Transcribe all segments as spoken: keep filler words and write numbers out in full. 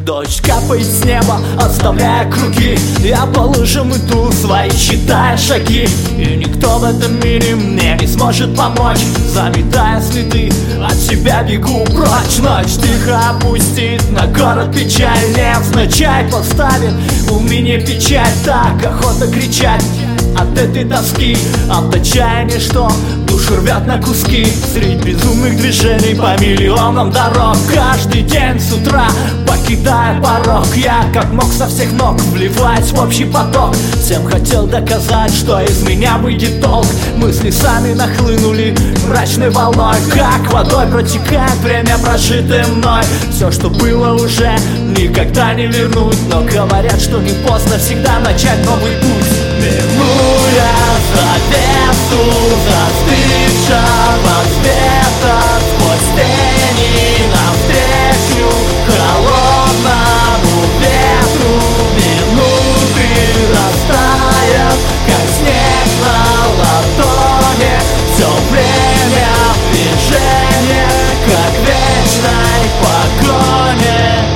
Дождь капает с неба, оставляя круги. Я по лужам иду, свои считая шаги. И никто в этом мире мне не сможет помочь. Заметая следы, от себя бегу прочь. Ночь тихо опустит на город печаль. Невзначай поставит у меня печать. Так охота кричать от этой тоски, от отчаяния, что душу рвет на куски. Средь безумных движений по миллионам дорог, каждый день с утра покидая порог, я как мог со всех ног вливаясь в общий поток. Всем хотел доказать, что из меня выйдет толк. Мысли сами нахлынули мрачной волной, как водой протекает время, прожитое мной. Все, что было, уже никогда не вернуть. Но говорят, что не поздно всегда начать новый путь. Минуя завесу застывшего света, сквозь тени навстречу холодному ветру, минуты растают, как снег на ладони. Все время движение, как в вечной погоне.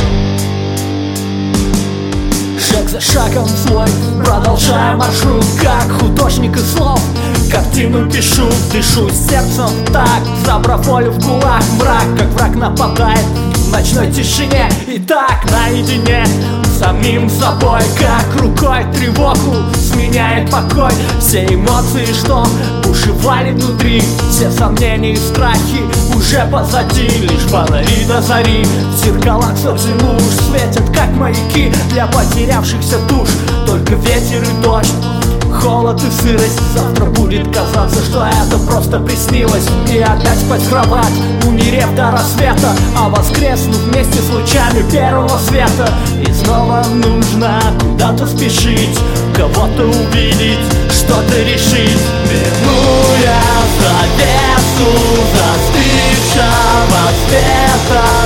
Шаг за шагом свой продолжая маршрут, как художник из слов картину пишу. Дышу сердцем так, забрав волю в кулак. Мрак, как враг, нападает в ночной тишине. И так наедине с самим собой, как рукой тревогу сменяет покой. Все эмоции, что бушевали внутри, все сомнения и страхи уже позади. Лишь фонари до зари в зеркалах сотен луж светят, как маяки для потерявшихся душ. Только ветер и дождь, холод и сырость. Завтра будет казаться, что это просто приснилось. И опять спать в кровать, умерев до рассвета, а воскреснув вместе с лучами первого света. И снова нужно куда-то спешить, кого-то увидеть, что-то решить. Минуя завесу застывшего света,